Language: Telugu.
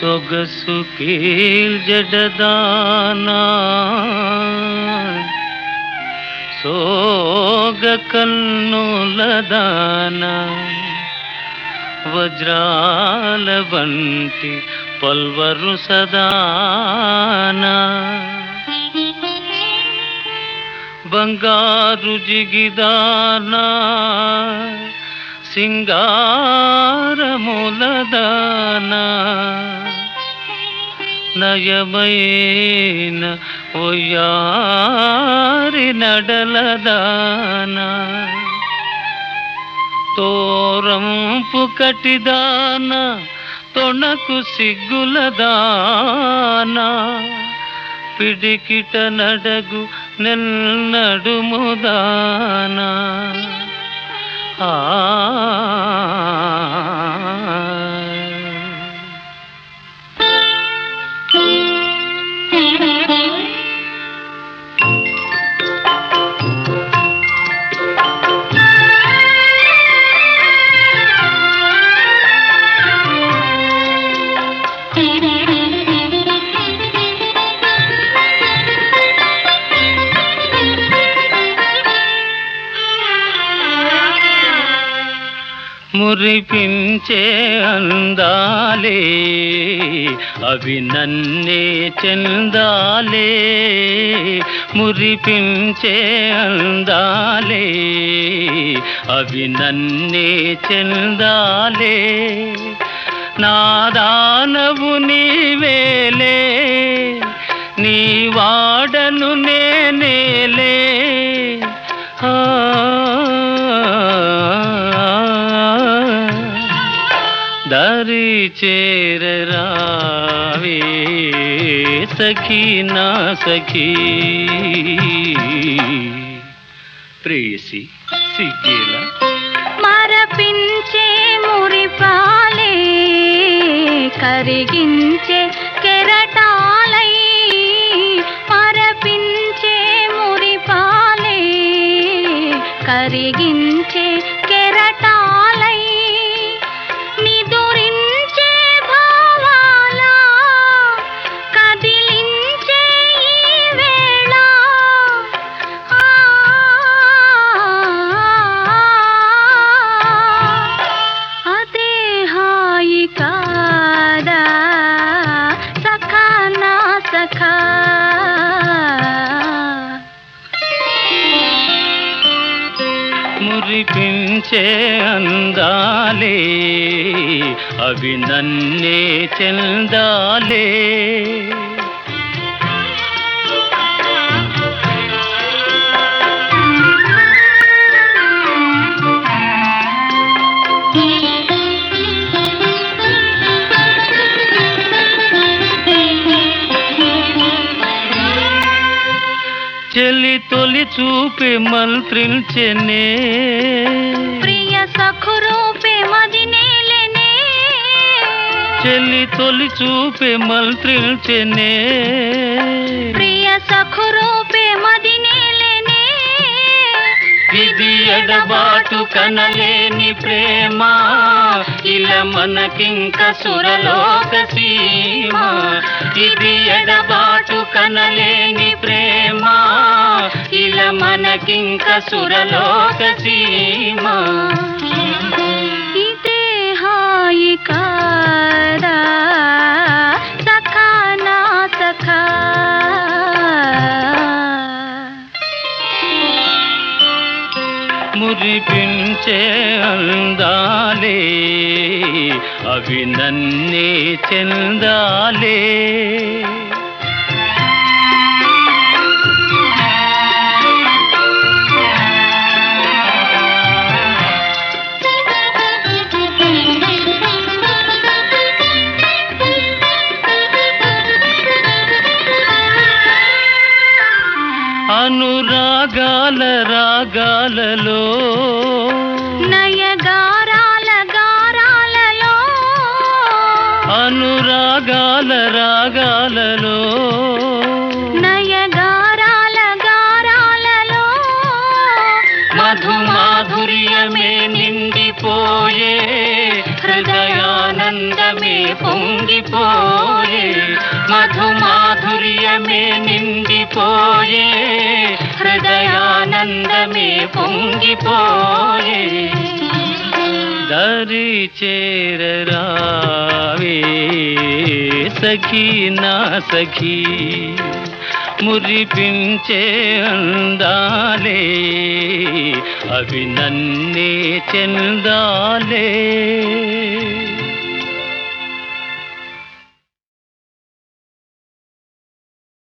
సొగసు కీల్జడదానా సోగ కన్నులదానా వజ్రాల వంటి పల్వరు సదానా బంగారు జిగిదానా సింగారములదానా నయమైన ఒయ్యారి నడలదానా తోరంపు కటిదానా తొణకు సిగ్గులదానా పిడికిట నడగు నెన్నడుముదానా మురిపించే అందాలే అవి నన్నే చెందాలే మురిపించే అందాలే అవి నన్నే చెందాలే నా దానవు నీవేలే నీ వాడను నేనేలే దరి చేరరావే సఖీ నా సఖీ ప్రేయసి సిగ్గేలా మరపించే మురిపాలే కరిగించే కెరటాలై మరపించే మురిపాలే కరిగించే కెరటాలై మురిపించే అందాలే అవి నన్నే చెందాలే చెలి తొలి చూపే మంత్రించెనే ప్రియ సఖురూపే మదినేలెనే చెలి తొలి చూపే మంత్రించెనే ప్రియ సఖురూపే మదినేలెనే ఇది ఎడబాటు కనలేని ప్రేమ ఇలా మనకింక సురలోక సీమ ఇది ఎడబాటు కనలేని ప్రేమ ఇలా మనకింక సురలోక సీమ ఇదే హాయి కాదా సఖా నా సఖా మురిపించే అందాలే అవి నన్నే చెందాలే అనురాగాల రాగాలలో నయగారాల గారాలలో అనురాగాల రాగాలలో నయగారాల గారాలలో మధు మాధుర్యమే నిండిపోయే హృదయానందమే పొంగిపోయే హృదయమే నిండిపోయే హృదయానందమే పొంగిపోయే దరి చేరరావే సఖీ నా సఖీ మురిపించే అందాలే అవి నన్నే చెందాలే